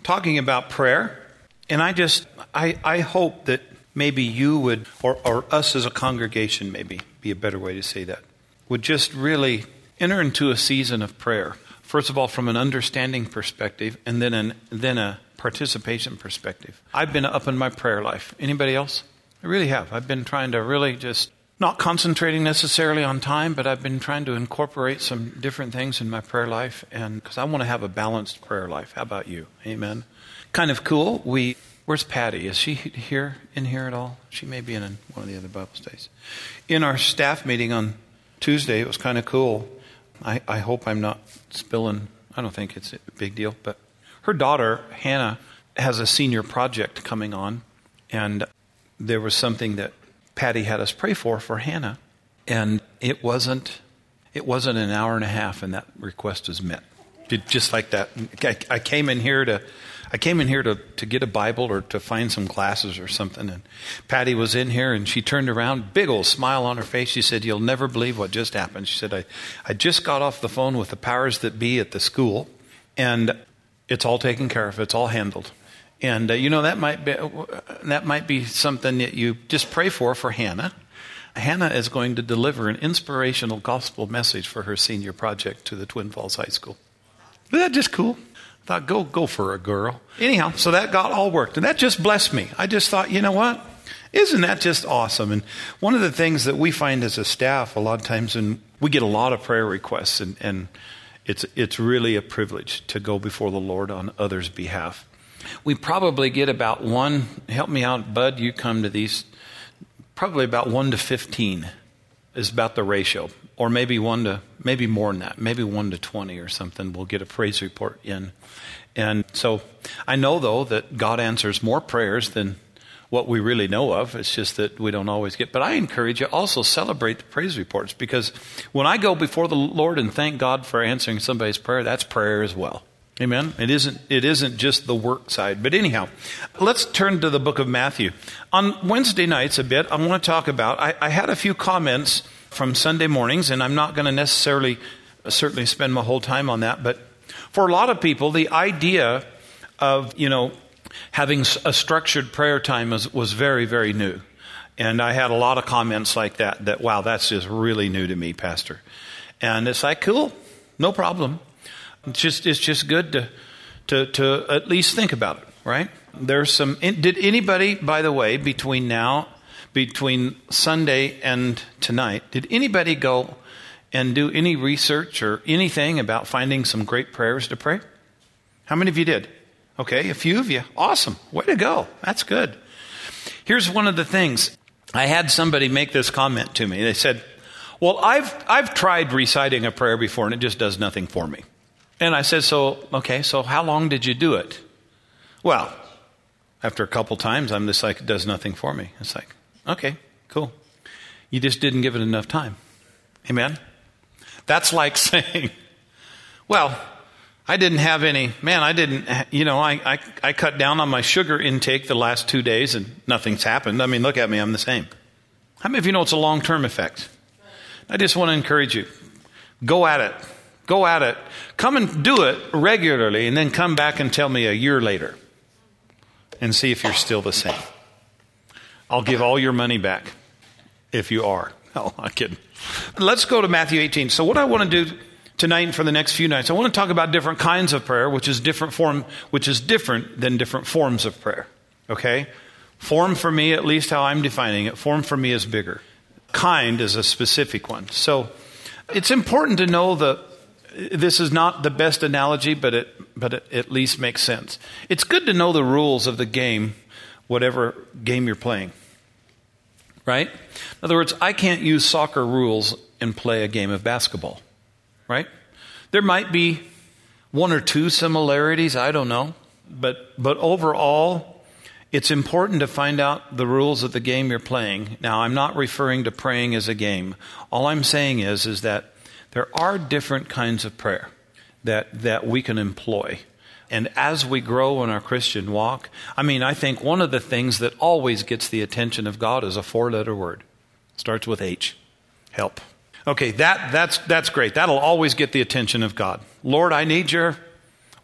talking about prayer. And I hope that maybe you would, or us as a congregation maybe, be a better way to say that, would just really enter into a season of prayer. First of all, from an understanding perspective, and then a participation perspective. I've been up in my prayer life. Anybody else? I really have. I've been trying to really just, not concentrating necessarily on time, but I've been trying to incorporate some different things in my prayer life, and because I want to have a balanced prayer life. How about you? Amen. Kind of cool. Where's Patty? Is she in here at all? She may be in one of the other Bible studies. In our staff meeting on Tuesday, it was kind of cool. I hope I'm not spilling. I don't think it's a big deal, but her daughter, Hannah, has a senior project coming on, and there was something that Patty had us pray for Hannah, and it wasn't an hour and a half, and that request was met. Just like that. I came in here to get a Bible or to find some glasses or something, and Patty was in here, and she turned around, big old smile on her face. She said, "You'll never believe what just happened." She said, I just got off the phone with the powers that be at the school, and it's all taken care of. It's all handled. And that might be something that you just pray for Hannah. Hannah is going to deliver an inspirational gospel message for her senior project to the Twin Falls High School. Isn't that just cool? I thought, go for a girl. Anyhow, so that got all worked, and that just blessed me. I just thought, you know what? Isn't that just awesome? And one of the things that we find as a staff, a lot of times, and we get a lot of prayer requests, and it's really a privilege to go before the Lord on others' behalf. We probably get about help me out, Bud, you come to these, probably about 1 to 15 is about the ratio. Or maybe more than that, maybe 1 to 20 or something. We'll get a praise report in. And so I know, though, that God answers more prayers than what we really know of. It's just that we don't always get. But I encourage you also celebrate the praise reports, because when I go before the Lord and thank God for answering somebody's prayer, that's prayer as well. Amen. It isn't just the work side. But anyhow, let's turn to the book of Matthew. On Wednesday nights a bit, I want to talk about, I had a few comments from Sunday mornings, and I'm not going to certainly spend my whole time on that. But for a lot of people, the idea of, having a structured prayer time was very, very new. And I had a lot of comments like that, wow, that's just really new to me, Pastor. And it's like, cool, no problem. It's just good to at least think about it, right? Did anybody, by the way, between Sunday and tonight, did anybody go and do any research or anything about finding some great prayers to pray? How many of you did? Okay, a few of you. Awesome. Way to go. That's good. Here's one of the things. I had somebody make this comment to me. They said, well, I've tried reciting a prayer before and it just does nothing for me. And I said, so how long did you do it? Well, after a couple times, I'm just like, it does nothing for me. It's like, okay, cool. You just didn't give it enough time. Amen? That's like saying, well, I didn't have any, I cut down on my sugar intake the last 2 days and nothing's happened. I mean, look at me, I'm the same. How many of you know it's a long-term effect? I just want to encourage you. Go at it. Go at it. Come and do it regularly and then come back and tell me a year later and see if you're still the same. I'll give all your money back if you are. No, I'm kidding. Let's go to Matthew 18. So what I want to do tonight for the next few nights, I want to talk about different kinds of prayer, which is different than different forms of prayer. Okay? Form for me, at least how I'm defining it, form for me is bigger. Kind is a specific one. So it's important to know that this is not the best analogy, but it at least makes sense. It's good to know the rules of the game, whatever game you're playing. Right? In other words, I can't use soccer rules and play a game of basketball. Right? There might be 1 or 2 similarities, I don't know. But overall, it's important to find out the rules of the game you're playing. Now, I'm not referring to praying as a game. All I'm saying is that there are different kinds of prayer that we can employ. And as we grow in our Christian walk, I think one of the things that always gets the attention of God is a 4-letter word. It starts with H. Help. Okay, that's great. That'll always get the attention of God. Lord, I need your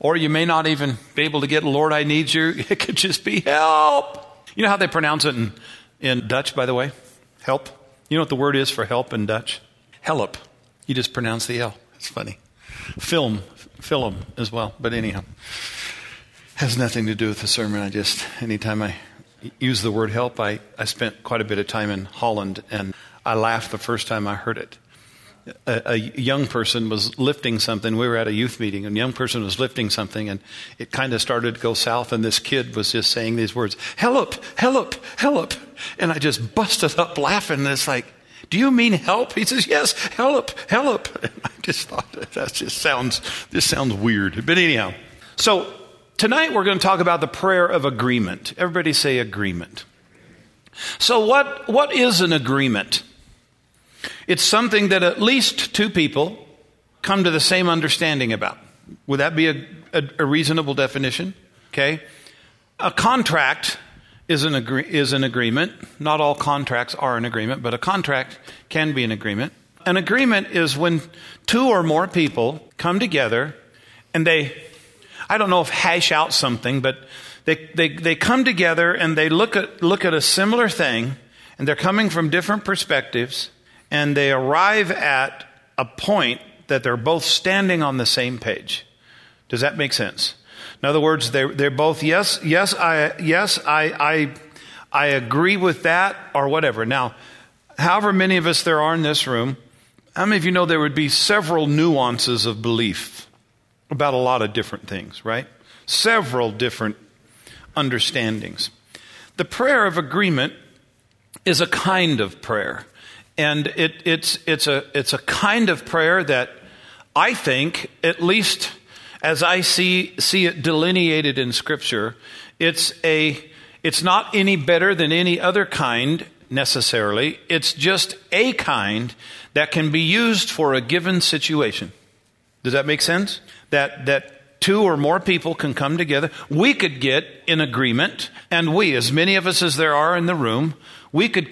Or you may not even be able to get, Lord, I need you. It could just be help. You know how they pronounce it in Dutch, by the way? Help. You know what the word is for help in Dutch? Help. You just pronounce the L. It's funny. Film as well. But anyhow, has nothing to do with the sermon. Anytime I use the word help, I spent quite a bit of time in Holland, and I laughed the first time I heard it. A young person was lifting something. We were at a youth meeting, and a young person was lifting something, and it kind of started to go south, and this kid was just saying these words, help, help, help. And I just busted up laughing, and it's like, do you mean help? He says, yes, help, help. And I just thought, this sounds weird. But anyhow, so tonight we're going to talk about the prayer of agreement. Everybody say agreement. So what is an agreement? It's something that at least two people come to the same understanding about. Would that be a reasonable definition? Okay. A contract is an agreement. Not all contracts are an agreement, but a contract can be an agreement. An agreement is when two or more people come together and I don't know if hash out something, but they come together and they look at a similar thing, and they're coming from different perspectives, and they arrive at a point that they're both standing on the same page. Does that make sense? In other words, they're both I agree with that, or whatever. Now, however many of us there are in this room, how many of you know there would be several nuances of belief about a lot of different things, right? Several different understandings. The prayer of agreement is a kind of prayer. And it's a kind of prayer that I think, at least as I see it delineated in Scripture, it's not any better than any other kind necessarily. It's just a kind that can be used for a given situation. Does that make sense? That two or more people can come together. We could get in agreement, and as many of us as there are in the room, we could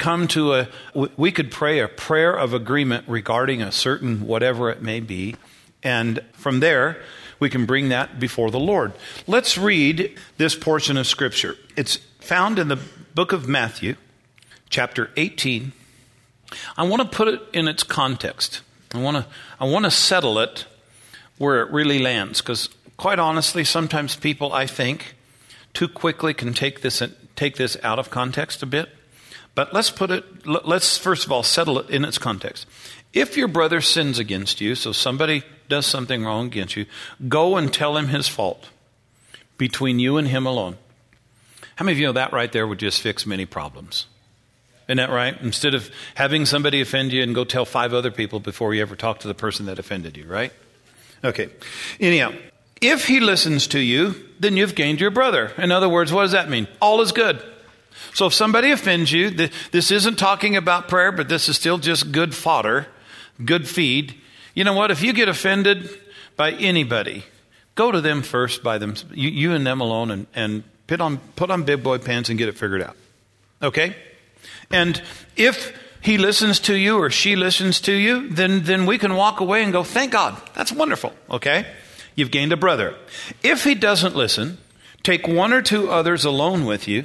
pray a prayer of agreement regarding a certain whatever it may be. And from there, we can bring that before the Lord. Let's read this portion of Scripture. It's found in the book of Matthew, chapter 18. I want to put it in its context. I want to settle it where it really lands, because quite honestly, sometimes people, I think, too quickly can take this out of context a bit. But let's first of all settle it in its context. If your brother sins against you, so somebody does something wrong against you, go and tell him his fault between you and him alone. How many of you know that right there would just fix many problems? Isn't that right? Instead of having somebody offend you and go tell 5 other people before you ever talk to the person that offended you, right? Okay. Anyhow, if he listens to you, then you've gained your brother. In other words, what does that mean? All is good. So if somebody offends you, this isn't talking about prayer, but this is still just good fodder, good feed. You know what? If you get offended by anybody, go to them first by them, you and them alone, and put on big boy pants and get it figured out. Okay? And if he listens to you or she listens to you, then we can walk away and go, thank God. That's wonderful. Okay? You've gained a brother. If he doesn't listen, take 1 or 2 others along with you,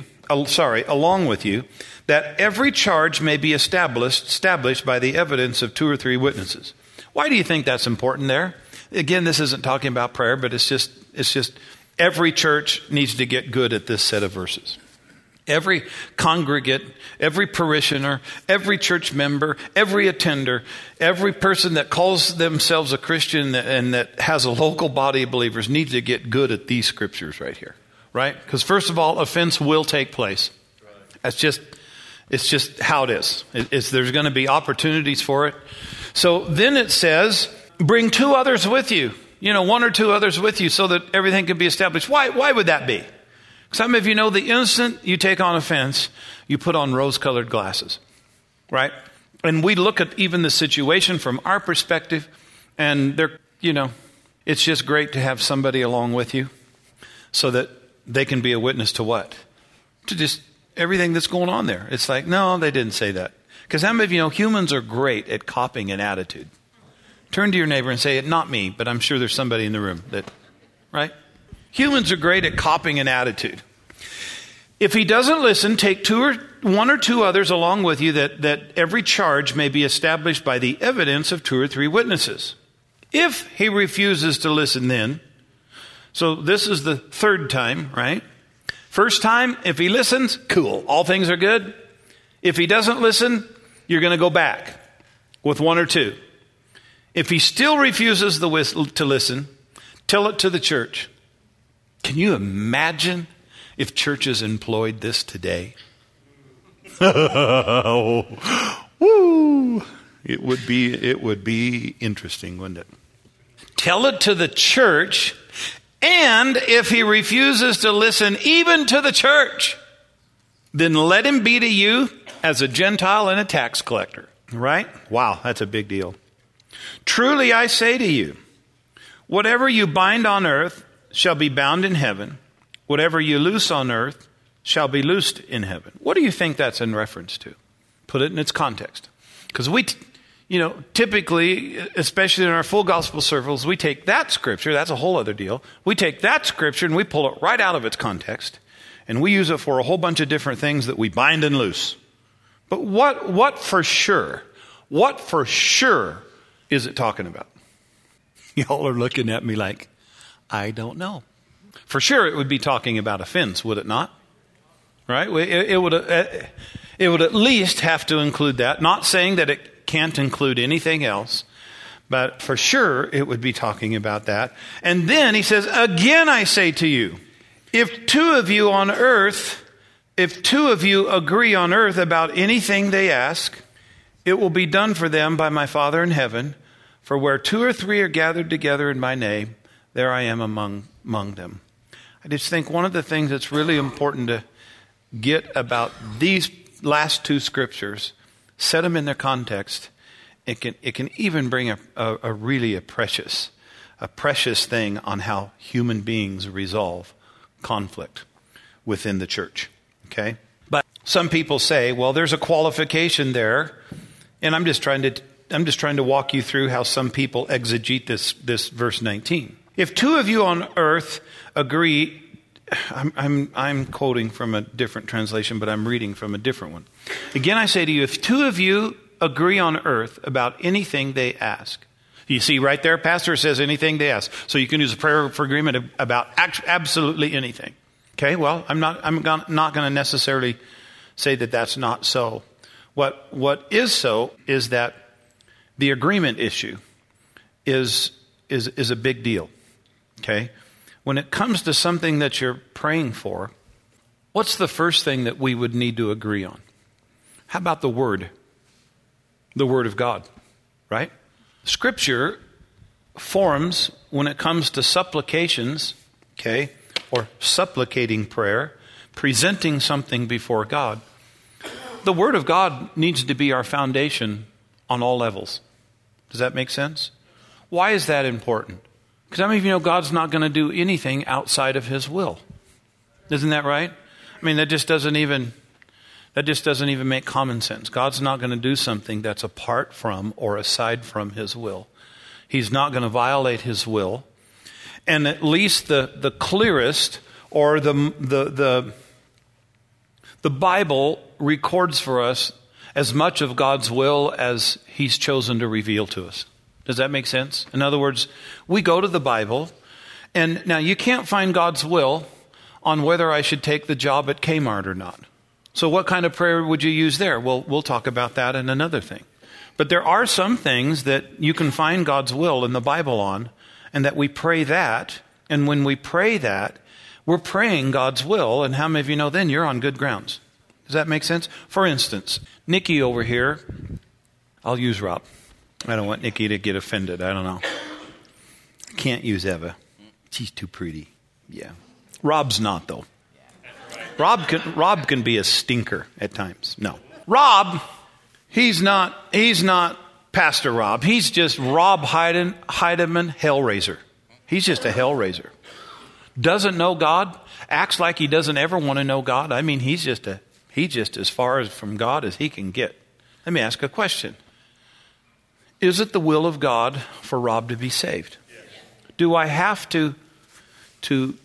that every charge may be established by the evidence of 2 or 3 witnesses. Why do you think that's important there? Again, this isn't talking about prayer, but it's just every church needs to get good at this set of verses. Every congregate, every parishioner, every church member, every attender, every person that calls themselves a Christian and that has a local body of believers needs to get good at these scriptures right here. Right? Because first of all, offense will take place. It's just how it is. There's going to be opportunities for it. So then it says, bring 2 others with you. 1 or 2 others with you so that everything can be established. Why would that be? Some of you know the instant you take on offense, you put on rose-colored glasses. Right? And we look at even the situation from our perspective, and it's just great to have somebody along with you so that they can be a witness to what? To just everything that's going on there. It's like, no, they didn't say that. Because how many of you know humans are great at copying an attitude? Turn to your neighbor and say, not me, but I'm sure there's somebody in the room that, right? Humans are great at copying an attitude. If he doesn't listen, take one or two others along with you, that every charge may be established by the evidence of 2 or 3 witnesses. If he refuses to listen then, so this is the 3rd time, right? First time, if he listens, cool, all things are good. If he doesn't listen, you're going to go back with 1 or 2. If he still refuses to listen, tell it to the church. Can you imagine if churches employed this today? Woo! It would be interesting, wouldn't it? Tell it to the church, and if he refuses to listen even to the church, then let him be to you as a Gentile and a tax collector. Right? Wow, that's a big deal. Truly I say to you, whatever you bind on earth shall be bound in heaven. Whatever you loose on earth shall be loosed in heaven. What do you think that's in reference to? Put it in its context. Because typically, especially in our full gospel circles, we take that scripture, that's a whole other deal. We take that scripture and we pull it right out of its context, and we use it for a whole bunch of different things that we bind and loose. But what for sure is it talking about? Y'all are looking at me like, I don't know. For sure it would be talking about offense, would it not? Right? It would at least have to include that. Not saying that it can't include anything else, but for sure it would be talking about that. And then he says, again I say to you, if 2 of you agree on earth about anything they ask, it will be done for them by my Father in heaven. For where 2 or 3 are gathered together in my name, there I am among them. I just think one of the things that's really important to get about these last 2 scriptures, set them in their context. It can even bring a really precious thing on how human beings resolve conflict within the church. Okay? But some people say, well, there's a qualification there, and I'm just trying to walk you through how some people exegete this verse 19. If 2 of you on earth agree, I'm quoting from a different translation, but I'm reading from a different one. Again, I say to you, if 2 of you agree on earth about anything they ask. You see right there, pastor says anything they ask. So you can use a prayer for agreement about absolutely anything. Okay, well, I'm not going to necessarily say that that's not so. What is so is that the agreement issue is a big deal. Okay? When it comes to something that you're praying for, what's the first thing that we would need to agree on? How about the Word? The Word of God, right? Scripture forms, when it comes to supplications, okay, or supplicating prayer, presenting something before God, the Word of God needs to be our foundation on all levels. Does that make sense? Why is that important? Because how many of you know God's not going to do anything outside of His will? Isn't that right? I mean, that just doesn't even make common sense. God's not going to do something that's apart from or aside from His will. He's not going to violate His will. And at least the clearest, or the Bible records for us as much of God's will as He's chosen to reveal to us. Does that make sense? In other words, we go to the Bible, and now you can't find God's will on whether I should take the job at Kmart or not. So what kind of prayer would you use there? Well, we'll talk about that in another thing. But there are some things that you can find God's will in the Bible on, and that we pray that, and when we pray that, we're praying God's will, and how many of you know then you're on good grounds? Does that make sense? For instance, Nikki over here, I'll use Rob. I don't want Nikki to get offended. I don't know. I can't use Eva. She's too pretty. Yeah. Rob's not, though. Rob can be a stinker at times. No. Rob, he's not Pastor Rob. He's just Rob Heidemann, Hellraiser. He's just a Hellraiser. Doesn't know God. Acts like he doesn't ever want to know God. I mean, he's just as far as from God as he can get. Let me ask a question. Is it the will of God for Rob to be saved? Yes. Do I have to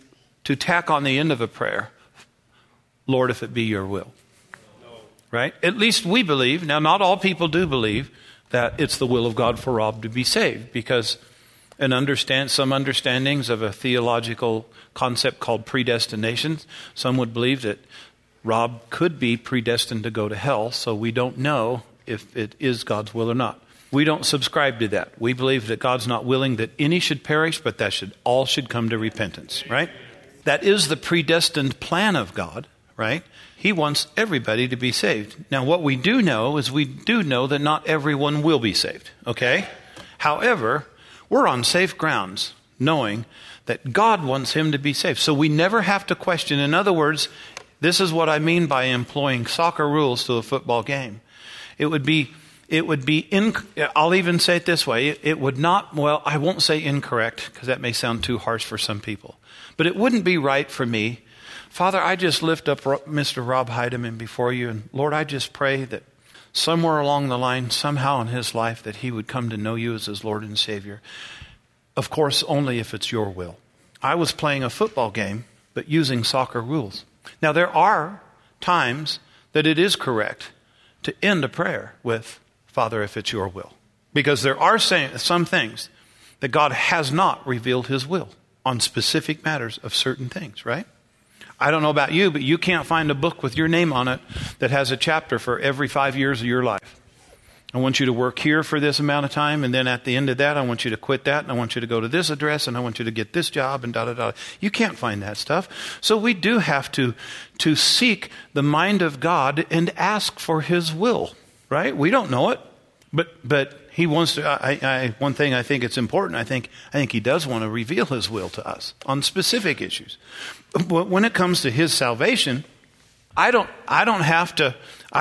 to tack on the end of a prayer, Lord, if it be your will. Right? At least we believe. Now, not all people do believe that it's the will of God for Rob to be saved, because some understandings of a theological concept called predestination, some would believe that Rob could be predestined to go to hell, so we don't know if it is God's will or not. We don't subscribe to that. We believe that God's not willing that any should perish, but that all should come to repentance, right? That is the predestined plan of God, right? He wants everybody to be saved. Now, what we do know is we do know that not everyone will be saved, okay? However, we're on safe grounds knowing that God wants him to be saved. So we never have to question. In other words, this is what I mean by employing soccer rules to a football game. I'll even say it this way. It would not, well, I won't say incorrect because that may sound too harsh for some people. But it wouldn't be right for me. Father, I just lift up Mr. Rob Heidemann before you. And Lord, I just pray that somewhere along the line, somehow in his life, that he would come to know you as his Lord and Savior. Of course, only if it's your will. I was playing a football game, but using soccer rules. Now, there are times that it is correct to end a prayer with, Father, if it's your will. Because there are some things that God has not revealed his will on specific matters of certain things, right? I don't know about you, but you can't find a book with your name on it that has a chapter for every 5 years of your life. I want you to work here for this amount of time, and then at the end of that, I want you to quit that, and I want you to go to this address, and I want you to get this job, and da-da-da. You can't find that stuff. So we do have to seek the mind of God and ask for his will, right? We don't know it, but he wants to. One thing I think it's important. I think he does want to reveal his will to us on specific issues. But when it comes to his salvation, I don't have to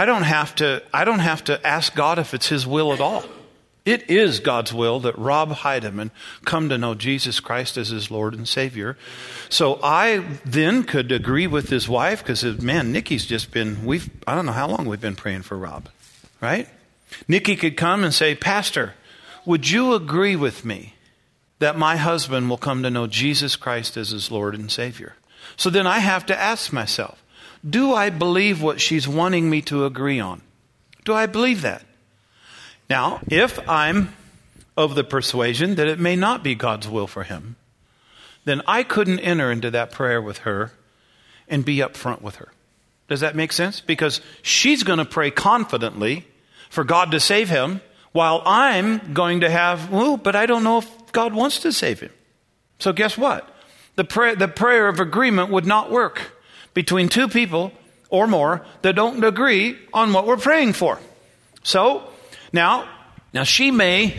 ask God if it's his will at all. It is God's will that Rob Heidemann come to know Jesus Christ as his Lord and Savior. So I then could agree with his wife, because man, Nikki's just been, I don't know how long we've been praying for Rob, right? Nikki could come and say, Pastor, would you agree with me that my husband will come to know Jesus Christ as his Lord and Savior? So then I have to ask myself, do I believe what she's wanting me to agree on? Do I believe that? Now, if I'm of the persuasion that it may not be God's will for him, then I couldn't enter into that prayer with her and be upfront with her. Does that make sense? Because she's going to pray confidently for God to save him, while I'm going to have, but I don't know if God wants to save him. So guess what? The prayer of agreement would not work between two people or more that don't agree on what we're praying for. So now she may,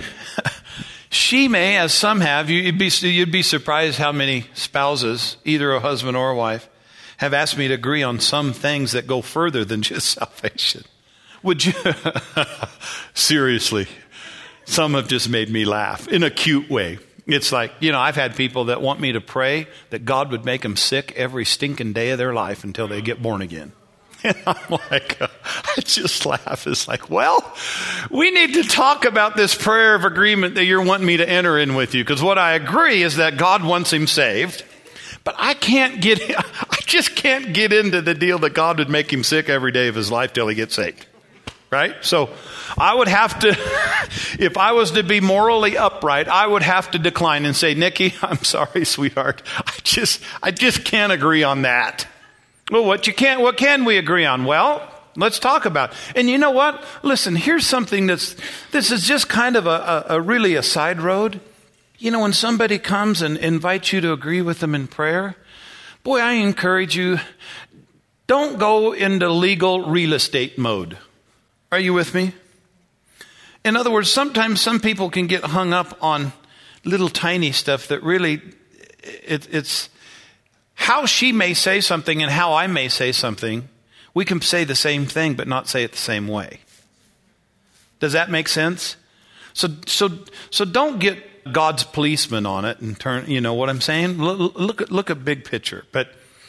as some have, you'd be surprised how many spouses, either a husband or a wife, have asked me to agree on some things that go further than just salvation. Would you? Seriously, some have just made me laugh in a cute way. It's like, I've had people that want me to pray that God would make them sick every stinking day of their life until they get born again. And I'm like, I just laugh. It's like, well, we need to talk about this prayer of agreement that you're wanting me to enter in with you. Because what I agree is that God wants him saved. But I just can't get into the deal that God would make him sick every day of his life till he gets saved. Right? So I would have to, if I was to be morally upright, I would have to decline and say, Nikki, I'm sorry, sweetheart. I just can't agree on that. Well, what can we agree on? Well, let's talk about it. And you know what? Listen, here's something this is just kind of a really a side road. When somebody comes and invites you to agree with them in prayer, boy, I encourage you, don't go into legal real estate mode. Are you with me? In other words, sometimes some people can get hung up on little tiny stuff that really, it's how she may say something and how I may say something. We can say the same thing, but not say it the same way. Does that make sense? So don't get God's policeman on it and turn, you know what I'm saying? Look at big picture. But,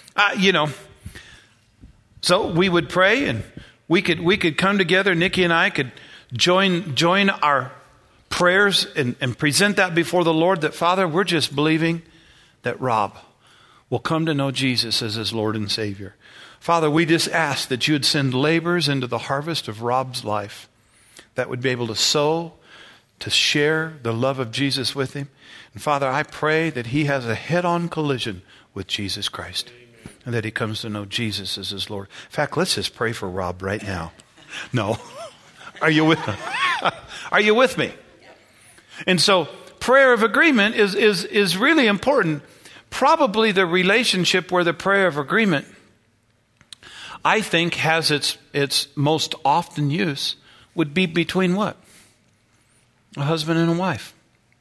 so we would pray and we could come together. Nikki and I could join our prayers and present that before the Lord, that Father, we're just believing that Rob will come to know Jesus as his Lord and Savior. Father, we just ask that you would send laborers into the harvest of Rob's life that would be able to sow, to share the love of Jesus with him. And Father, I pray that he has a head-on collision with Jesus Christ. Amen. And that he comes to know Jesus as his Lord. In fact, let's just pray for Rob right now. No. Are you with me? Are you with me? And so prayer of agreement is really important. Probably the relationship where the prayer of agreement, I think, has its most often use would be between what? A husband and a wife.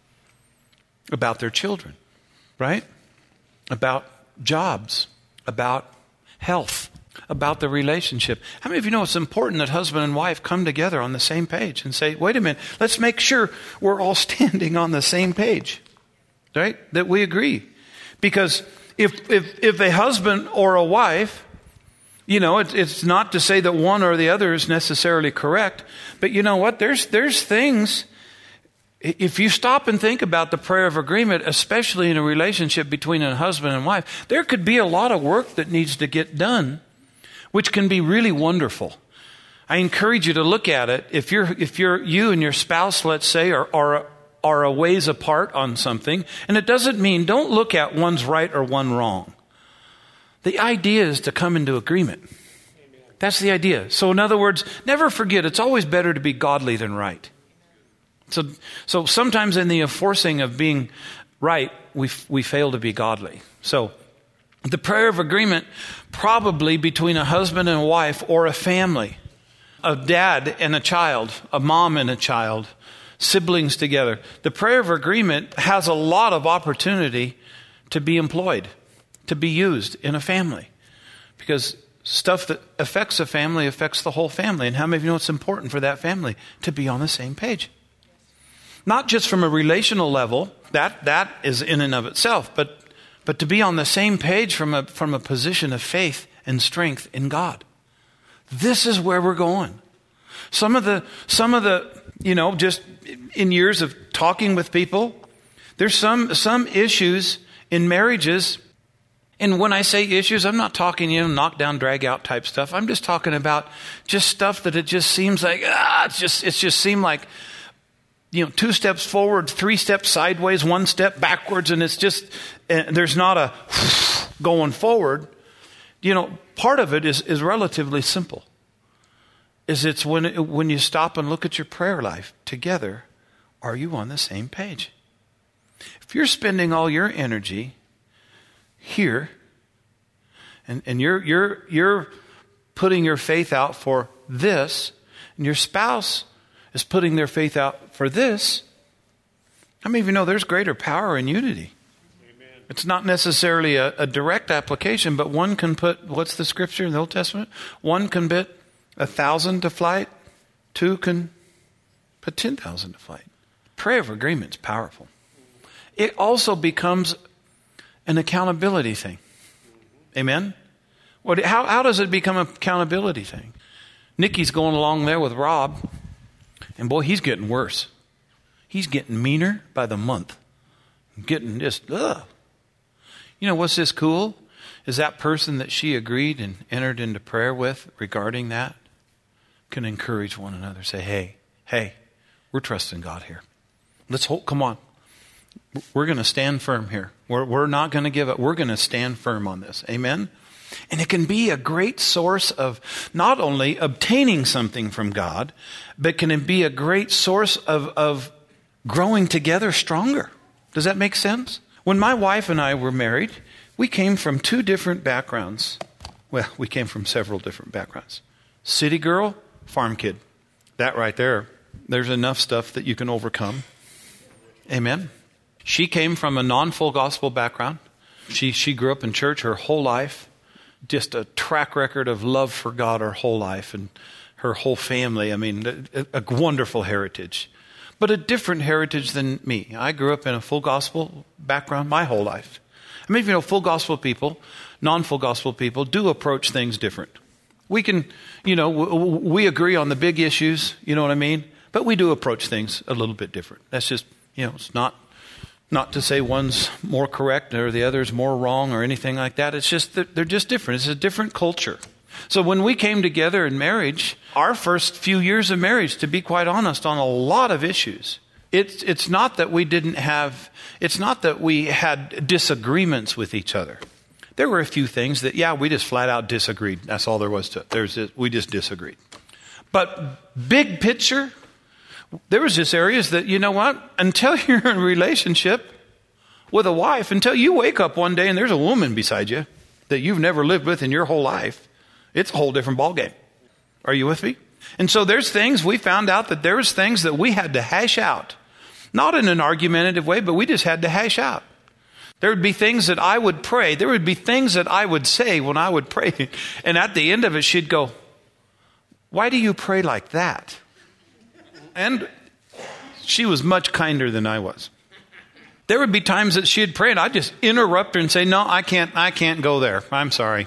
About their children, right? About jobs, about health, about the relationship. How many of you know it's important that husband and wife come together on the same page and say, wait a minute, let's make sure we're all standing on the same page, right? That we agree. Because if a husband or a wife, it's not to say that one or the other is necessarily correct, but you know what? There's things, if you stop and think about the prayer of agreement, especially in a relationship between a husband and wife, there could be a lot of work that needs to get done, which can be really wonderful. I encourage you to look at it. If you and your spouse, let's say, are a ways apart on something, and it doesn't mean don't look at one's right or one wrong. The idea is to come into agreement. Amen. That's the idea. So in other words, never forget, it's always better to be godly than right. So sometimes in the enforcing of being right, we fail to be godly. So the prayer of agreement, probably between a husband and a wife or a family, a dad and a child, a mom and a child, siblings together. The prayer of agreement has a lot of opportunity to be employed, to be used in a family. Because stuff that affects a family affects the whole family. And how many of you know it's important for that family to be on the same page? Not just from a relational level, that is in and of itself, but to be on the same page from a position of faith and strength in God. This is where we're going. Some of the, just in years of talking with people, there's some issues in marriages. And when I say issues, I'm not talking, knock down, drag out type stuff. I'm just talking about just stuff that it just seems like, it's just seemed like, 2 steps forward, 3 steps sideways, 1 step backwards, and it's just, there's not a going forward. Part of it is relatively simple. It's when you stop and look at your prayer life together, are you on the same page? If you're spending all your energy here, and you're putting your faith out for this, and your spouse is putting their faith out for this, how many of you know there's greater power in unity? Amen. It's not necessarily a direct application, but one can put, what's the scripture in the Old Testament? One can put 1,000 to flight, 2 can put 10,000 to flight. Prayer of agreement is powerful. It also becomes an accountability thing. Amen? How does it become an accountability thing? Nikki's going along there with Rob, and boy, he's getting worse. He's getting meaner by the month. Getting just, ugh. What's this cool? Is that person that she agreed and entered into prayer with regarding that can encourage one another. Say, hey, we're trusting God here. Let's hold, come on. We're going to stand firm here. We're not going to give up. We're going to stand firm on this. Amen? And it can be a great source of not only obtaining something from God, but can it be a great source of growing together stronger. Does that make sense? When my wife and I were married, we came from 2 different backgrounds. Well, we came from several different backgrounds. City girl, farm kid. That right there, there's enough stuff that you can overcome. Amen. She came from a non-full gospel background. She grew up in church her whole life. Just a track record of love for God her whole life and her whole family. I mean, a wonderful heritage. But a different heritage than me. I grew up in a full gospel background my whole life. I mean, full gospel people, non-full gospel people do approach things different. We can, we agree on the big issues, you know what I mean? But we do approach things a little bit different. That's just, it's not Not to say one's more correct or the other's more wrong or anything like that. It's just that they're just different. It's a different culture. So when we came together in marriage, our first few years of marriage, to be quite honest, on a lot of issues, it's not that we had disagreements with each other. There were a few things that, we just flat out disagreed. That's all there was to it. We just disagreed. But big picture, there was just areas that, you know what? Until you're in a relationship with a wife, until you wake up one day and there's a woman beside you that you've never lived with in your whole life, it's a whole different ballgame. Are you with me? And so there's things, we found out that there was things that we had to hash out. Not in an argumentative way, but we just had to hash out. There would be things that I would pray. There would be things that I would say when I would pray. And at the end of it, she'd go, "Why do you pray like that?" And she was much kinder than I was. There would be times that she'd pray and I'd just interrupt her and say, "No, I can't go there. I'm sorry."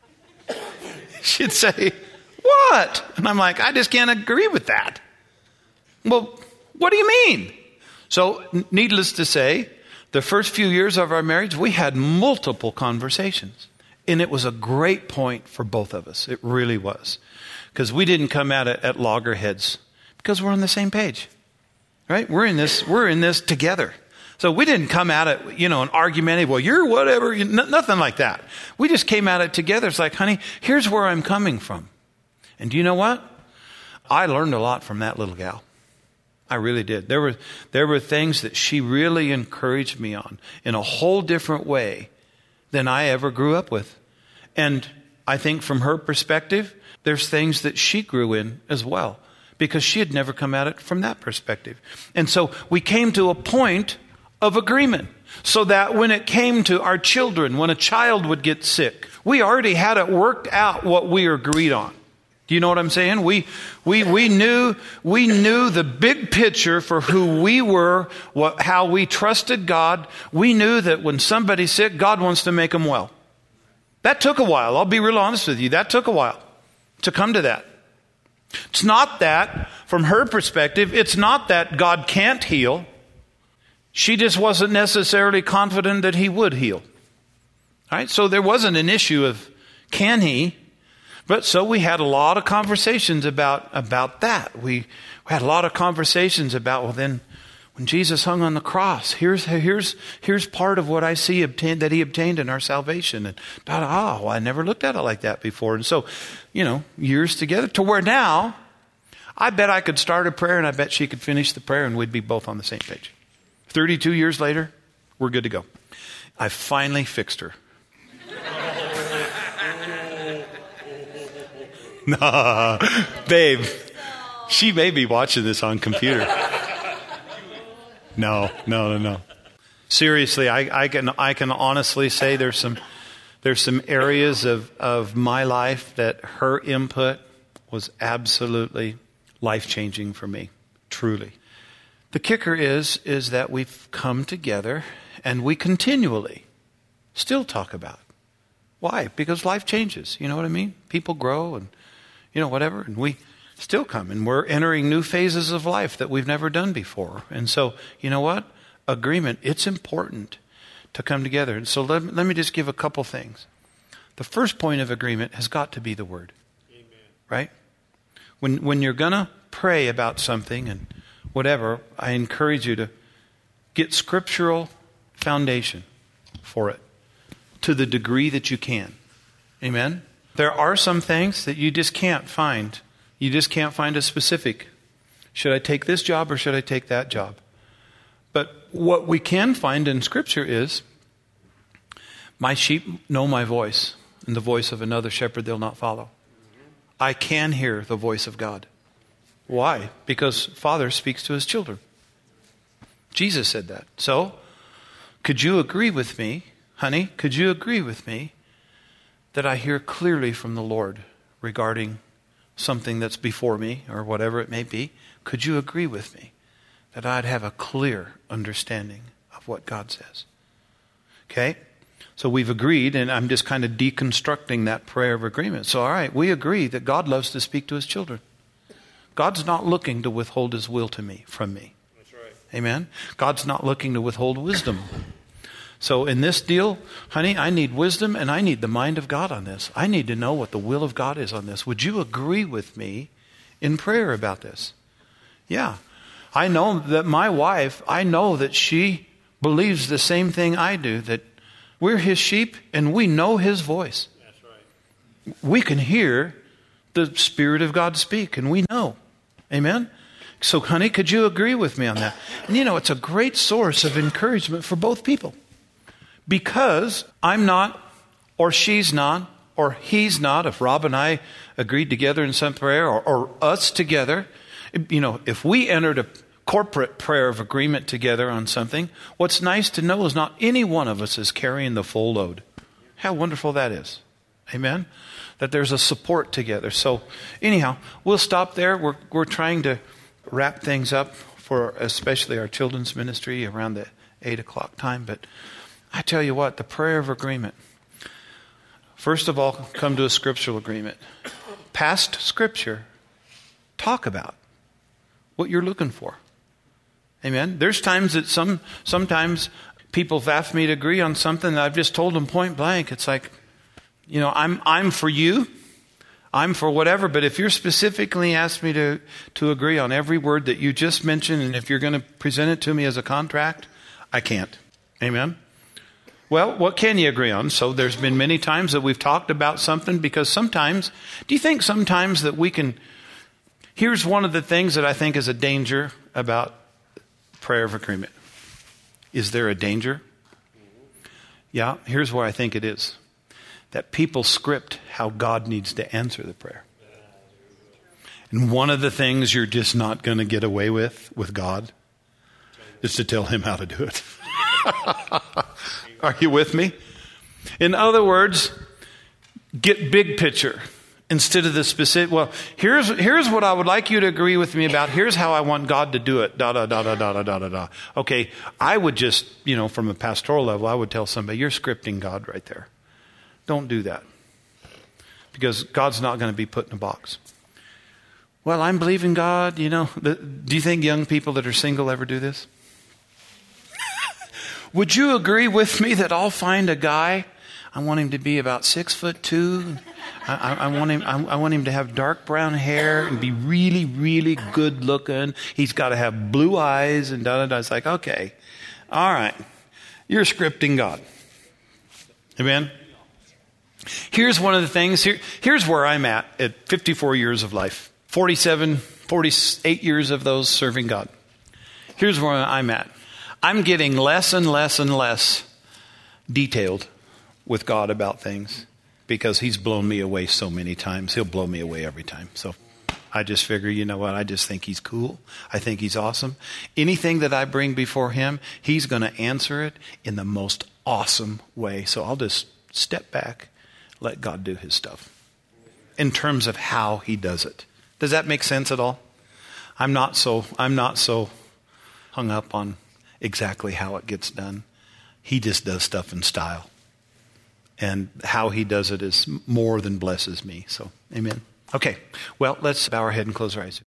She'd say, "What?" And I'm like, "I just can't agree with that." "Well, what do you mean?" So needless to say, the first few years of our marriage, we had multiple conversations. And it was a great point for both of us. It really was. Because we didn't come at it at loggerheads. Because we're on the same page. Right? We're in this together. So we didn't come at it, an argumentative, well, you're whatever, nothing like that. We just came at it together. It's like, honey, here's where I'm coming from. And do you know what? I learned a lot from that little gal. I really did. There were things that she really encouraged me on in a whole different way than I ever grew up with. And I think from her perspective, there's things that she grew in as well, because she had never come at it from that perspective. And so we came to a point of agreement, so that when it came to our children, when a child would get sick, we already had it worked out what we agreed on. Do you know what I'm saying? We knew the big picture for who we were, how we trusted God. We knew that when somebody's sick, God wants to make them well. That took a while. I'll be real honest with you. That took a while to come to that. It's not that, from her perspective, it's not that God can't heal. She just wasn't necessarily confident that He would heal. All right? So there wasn't an issue of can He. But so we had a lot of conversations about that. We had a lot of conversations about, well, then when Jesus hung on the cross, here's part of what I see that He obtained in our salvation. And I never looked at it like that before. And so, years together to where now, I bet I could start a prayer and I bet she could finish the prayer and we'd be both on the same page. 32 years later, we're good to go. I finally fixed her. Nah, babe, she may be watching this on computer. No. Seriously, I can honestly say there's some areas of my life that her input was absolutely life-changing for me, truly. The kicker is that we've come together and we continually still talk about it. Why? Because life changes. You know what I mean? People grow and whatever, and we still come, and we're entering new phases of life that we've never done before. And so, you know what? Agreement, it's important to come together. And so let me just give a couple things. The first point of agreement has got to be the Word. Amen. Right? When you're going to pray about something and whatever, I encourage you to get scriptural foundation for it to the degree that you can. Amen? There are some things that you just can't find. You just can't find a specific. Should I take this job or should I take that job? But what we can find in Scripture is, my sheep know my voice, and the voice of another shepherd they'll not follow. I can hear the voice of God. Why? Because Father speaks to His children. Jesus said that. So, could you agree with me, honey? Could you agree with me that I hear clearly from the Lord regarding something that's before me or whatever it may be? Could you agree with me that I'd have a clear understanding of what God says? Okay? So we've agreed, and I'm just kind of deconstructing that prayer of agreement. So, all right, we agree that God loves to speak to His children. God's not looking to withhold His will from me. That's right. Amen? God's not looking to withhold wisdom. So in this deal, honey, I need wisdom and I need the mind of God on this. I need to know what the will of God is on this. Would you agree with me in prayer about this? Yeah. I know that my wife, I know that she believes the same thing I do, that we're his sheep and we know his voice. That's right. We can hear the Spirit of God speak and we know. Amen? So, honey, could you agree with me on that? And it's a great source of encouragement for both people. Because I'm not, or she's not, or he's not, if Rob and I agreed together in some prayer, or us together, if we entered a corporate prayer of agreement together on something, what's nice to know is not any one of us is carrying the full load. How wonderful that is. Amen? That there's a support together. So anyhow, we'll stop there. We're trying to wrap things up for especially our children's ministry around the 8 o'clock time. But I tell you what, the prayer of agreement. First of all, come to a scriptural agreement. Past scripture, talk about what you're looking for. Amen. There's times that sometimes people have asked me to agree on something that I've just told them point blank. It's like, I'm for you. I'm for whatever, but if you're specifically asked me to agree on every word that you just mentioned, and if you're going to present it to me as a contract, I can't. Amen? Well, what can you agree on? So there's been many times that we've talked about something, because sometimes, do you think sometimes that we can, here's one of the things that I think is a danger about prayer of agreement. Is there a danger? Yeah, here's where I think it is. That people script how God needs to answer the prayer. And one of the things you're just not going to get away with God is to tell him how to do it. Are you with me? In other words, get big picture instead of the specific. Well, here's what I would like you to agree with me about. Here's how I want God to do it. Da da da da da da da da da. Okay, I would just, from a pastoral level, I would tell somebody, you're scripting God right there. Don't do that. Because God's not going to be put in a box. Well, I'm believing God, Do you think young people that are single ever do this? Would you agree with me that I'll find a guy, I want him to be about 6'2". I want him to have dark brown hair and be really, really good looking. He's got to have blue eyes and da da da. It's like, okay, all right. You're scripting God. Amen? Here's one of the things. Here's where I'm at 54 years of life. 48 years of those serving God. Here's where I'm at. I'm getting less and less and less detailed with God about things because he's blown me away so many times. He'll blow me away every time. So I just figure, you know what? I just think he's cool. I think he's awesome. Anything that I bring before him, he's going to answer it in the most awesome way. So I'll just step back. Let God do his stuff in terms of how he does it. Does that make sense at all? I'm not so hung up on exactly how it gets done. He just does stuff in style. And how he does it is more than blesses me. So, amen. Okay, well, let's bow our head and close our eyes.